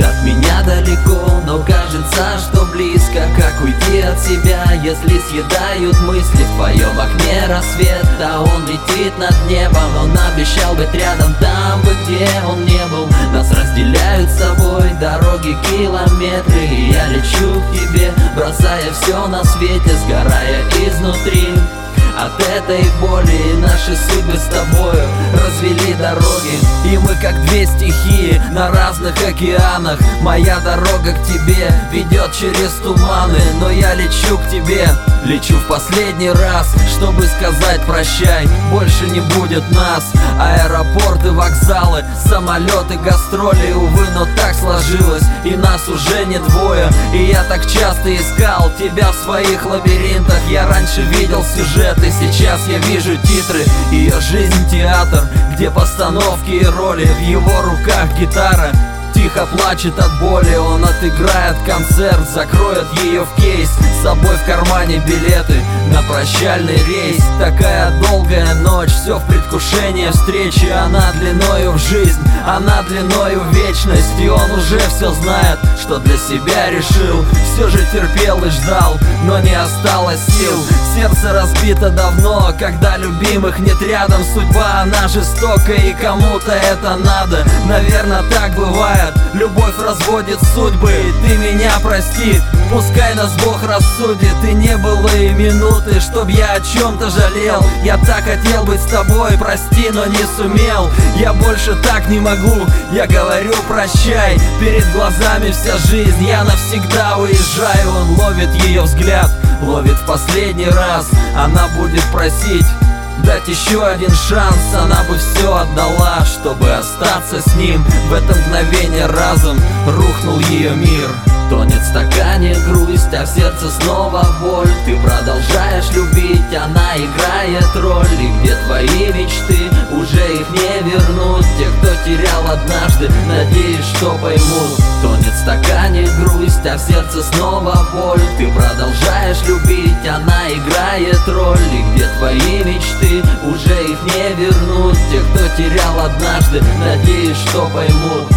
От меня далеко, но кажется, что близко. Как уйти от себя, если съедают мысли? В твоем окне рассвет, а он летит над небом. Он обещал быть рядом там бы, где он не был. Нас разделяют с собой дороги, километры. И я лечу к тебе, бросая все на свете, сгорая изнутри от этой боли. Наши судьбы с тобою развели дороги, и мы как две стихии на разных океанах. Моя дорога к тебе ведет через туманы, но я лечу к тебе, лечу в последний раз, чтобы сказать прощай. Больше не будет нас. Аэропорты, вокзалы, самолеты, гастроли. Увы, но так сложилось, и нас уже не двое. И я так часто искал тебя в своих лабиринтах. Я раньше видел сюжеты, сейчас я вижу титры. Ее жизнь театр, где постановки и роли. В его руках гитара тихо плачет от боли. Он отыграет концерт, закроет ее в кейс. С собой в кармане билеты на прощальный рейс. Такая долгая ночь, все в предвкушении встречи. Она длиною в жизнь, она длиною в вечность. И он уже все знает, что для себя решил. Все же терпел и ждал, но не осталось сил. Сердце разбито давно, когда любимых нет рядом. Судьба, она жестокая, и кому-то это надо. Наверное, так бывает. Любовь разводит судьбы, и ты меня прости. Пускай нас Бог рассудит, и не было и минуты, чтоб я о чем-то жалел. Я так хотел быть с тобой, прости, но не сумел. Я больше так не могу, я говорю прощай. Перед глазами вся жизнь, я навсегда уезжаю. Он ловит ее взгляд, ловит в последний раз. Она будет просить дать еще один шанс. Она бы все отдала, чтобы остаться с ним. В это мгновение разом рухнул ее мир. Тонет в стакане грусть, а в сердце снова боль. Ты продолжаешь любить, она играет роль. И где твои мечты, уже их не вернуть. Тех, кто терял однажды, надеюсь, что поймут. Тонет в стакане грусть, а в сердце снова боль. Ты продолжаешь любить, она играет роль. И где твои мечты, уже их не вернуть. Тех, кто терял однажды, надеюсь, что поймут.